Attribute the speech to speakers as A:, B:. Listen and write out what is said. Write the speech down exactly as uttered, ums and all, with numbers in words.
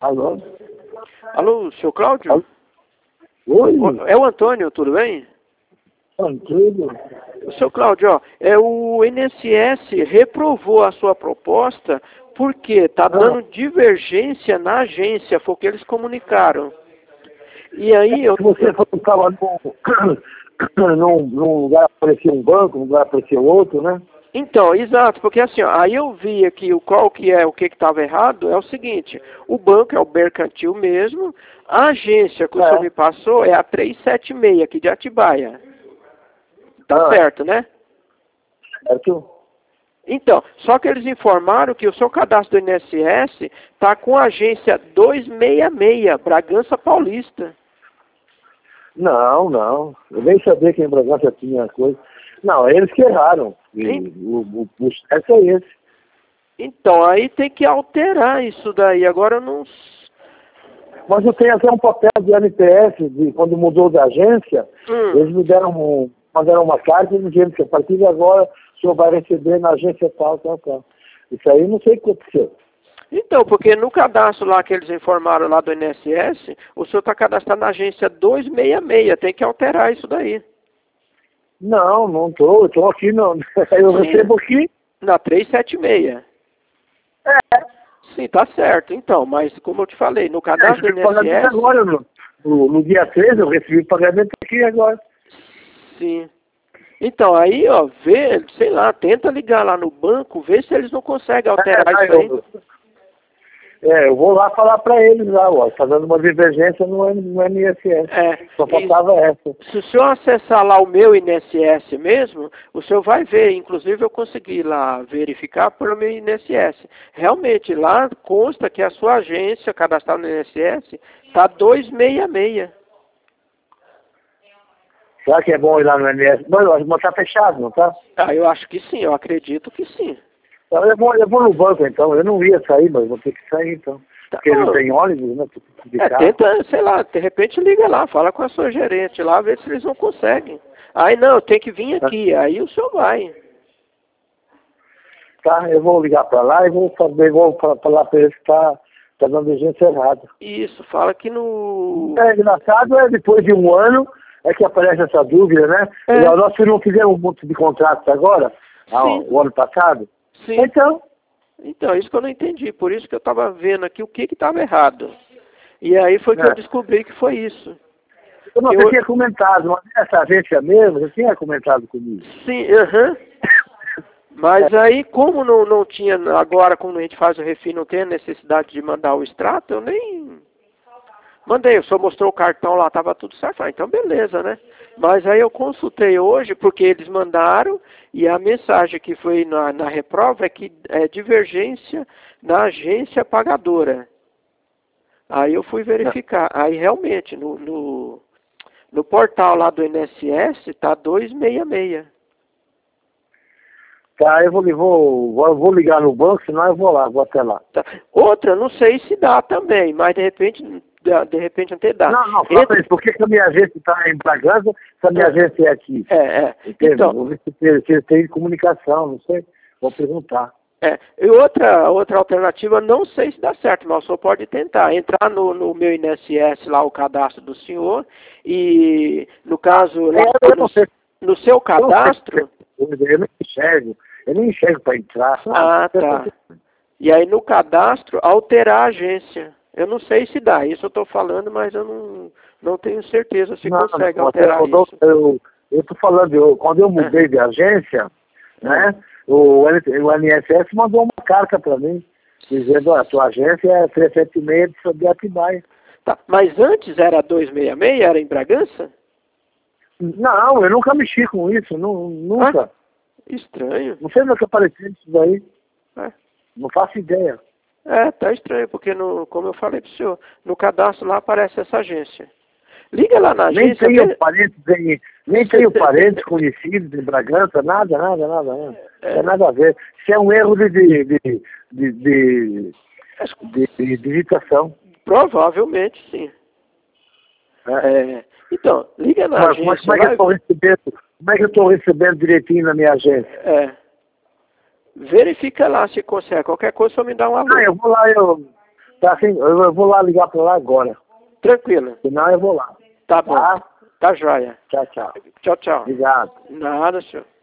A: Alô?
B: Alô, senhor Cláudio?
A: Alô? Oi?
B: É o Antônio, tudo bem?
A: Antônio?
B: Senhor Cláudio, ó, é, o I N S S reprovou a sua proposta porque está dando
A: Ah,
B: divergência na agência, foi o que eles comunicaram. E aí eu...
A: se você for estava num, num, num lugar aparecia um banco, num lugar aparecia outro, né?
B: Então, exato, porque assim, ó, aí eu vi aqui o qual que é, o que estava errado, é o seguinte, o banco é o mercantil mesmo, a agência que o senhor
A: É.
B: me passou é a trezentos e setenta e seis aqui de Atibaia. Tá
A: Ah,
B: certo, né?
A: certo?
B: Então, só que eles informaram que o seu cadastro do I N S S está com a agência duzentos e sessenta e seis, Bragança Paulista.
A: Não, não. Eu nem sabia que em Bragança tinha coisa. Não, é eles que erraram. E
B: En-
A: o, o, o certo é esse.
B: Então, aí tem que alterar isso daí. Agora eu não... s-
A: Mas eu tenho até um papel de M P S, de, quando mudou de agência,
B: Hum.
A: eles me deram um, mandaram uma carta dizendo que a partir de agora o senhor vai receber na agência tal, tal, tal. Isso aí eu não sei o que aconteceu.
B: Então, porque no cadastro lá que eles informaram lá do I N S S, o senhor está cadastrado na agência duzentos e sessenta e seis. Tem que alterar isso daí.
A: Não, não estou, estou aqui, não. Eu
B: Sim,
A: recebo aqui.
B: na trezentos e setenta e seis.
A: É,
B: Sim, tá certo. Então, mas como eu te falei, no
A: eu
B: cadastro do
A: recebi o pagamento
B: I N S S...
A: agora, no, no, no dia treze eu recebi o pagamento aqui agora.
B: Sim. Então, aí, ó, vê, sei lá, tenta ligar lá no banco, vê se eles não conseguem
A: É,
B: alterar
A: não,
B: isso aí.
A: eu, é, eu vou lá falar para eles lá, ó, tá dando uma divergência no, M- no M S S.
B: É,
A: Só
B: e
A: faltava essa.
B: se o senhor acessar lá o meu I N S S mesmo, o senhor vai ver, inclusive eu consegui lá verificar pelo meu I N S S. Realmente, lá consta que a sua agência cadastrada no I N S S está duzentos e sessenta e seis.
A: Será que é bom ir lá no M S? Não, mas tá fechado, não tá?
B: Ah, eu acho que sim, eu acredito que sim.
A: Então, eu, vou, eu vou no banco então, eu não ia sair, mas vou ter que sair então.
B: Tá,
A: Porque não
B: ô,
A: tem ônibus, né? De
B: É,
A: carro.
B: tenta, sei lá, de repente liga lá, fala com a sua gerente lá, vê se eles não conseguem. Aí não, tem que vir
A: Tá,
B: aqui, aí o senhor vai.
A: Tá, eu vou ligar para lá e vou fazer, vou fa- falar para eles que tá, tá dando urgência errada.
B: Isso, fala que no...
A: É engraçado, é depois de um ano é que aparece essa dúvida, né?
B: É,
A: E nós não fizemos um monte de contratos agora, ah,
B: sim,
A: o ano passado.
B: sim.
A: Então,
B: Então, isso que eu não entendi, por isso que eu estava vendo aqui o que que estava errado. E aí foi que eu
A: né?
B: descobri que foi isso.
A: Eu não
B: Que
A: você
B: eu,
A: tinha comentado, mas essa agência mesmo, você tinha comentado comigo.
B: sim, aham. Mas aí, como não, não tinha, agora, como a gente faz o refis, não tem a necessidade de mandar o extrato, eu nem mandei. O senhor mostrou o cartão lá, estava tudo certo. Ah, então beleza, né? Mas aí eu consultei hoje, porque eles mandaram, e a mensagem que foi na, na reprova é que é divergência na agência pagadora. Aí eu fui
A: Não.
B: verificar. Aí realmente, no, no, no portal lá do I N S S, está duzentos e sessenta e seis.
A: Tá, eu vou, vou, vou, vou ligar no banco, senão eu vou lá, vou até lá.
B: Tá. Outra, não sei se dá também, mas de repente, de de repente até dá.
A: Não, não, fala
B: Entra-
A: pra eles, por que, que a minha agência está em Bragança se a minha agência é aqui?
B: É, é.
A: Entende?
B: Então,
A: Vou ver se tem, se tem comunicação, não sei, vou perguntar.
B: é. E outra, outra alternativa, não sei se dá certo, mas o senhor pode tentar. Entrar no, no meu I N S S, lá o cadastro do senhor, e no caso, lá
A: É, eu
B: no,
A: não sei,
B: no seu
A: eu não sei,
B: cadastro,
A: eu não enxergo, eu não enxergo para entrar, sabe?
B: ah, tá. E aí no cadastro, alterar a agência. Eu não sei se dá, isso eu estou falando, mas eu não, não tenho certeza se
A: Não,
B: consegue
A: não, até
B: alterar
A: eu dou-
B: isso.
A: eu eu tô falando, eu, quando eu
B: É,
A: mudei de agência, né,
B: é.
A: o, N- o N S S mandou uma carta para mim, dizendo, ó, a tua agência é trezentos e setenta e seis de Atibaia.
B: Tá. Mas antes era duzentos e sessenta e seis, era em Bragança?
A: Não, eu nunca mexi com isso, nu- nunca.
B: Ah, estranho.
A: Não sei onde é que apareceu isso daí,
B: É.
A: não faço ideia.
B: É, tá estranho, porque no, como eu falei pro senhor, no cadastro lá aparece essa agência. Liga lá na
A: Nem
B: agência,
A: tenho
B: vê...
A: parentes em, nem tenho parentes conhecidos em Bragança, nada, nada, nada, nada. Não tem nada a ver. Isso é um erro de, de, de, de, de,
B: Acho
A: de- de digitação.
B: provavelmente sim.
A: Né?
B: É, então, liga na
A: Mas como é, como
B: agência
A: é que eu
B: lá.
A: estou recebendo, como é que eu estou recebendo direitinho na minha agência?
B: É, verifica lá se consegue. Qualquer coisa só me dá um alô.
A: Ah, eu vou lá, eu, Tá assim, eu vou lá ligar pra lá agora.
B: Tranquilo.
A: Senão eu vou lá.
B: Tá bom.
A: Tá?
B: Tá joia.
A: Tchau, tchau.
B: Tchau, tchau.
A: Obrigado.
B: Nada, senhor.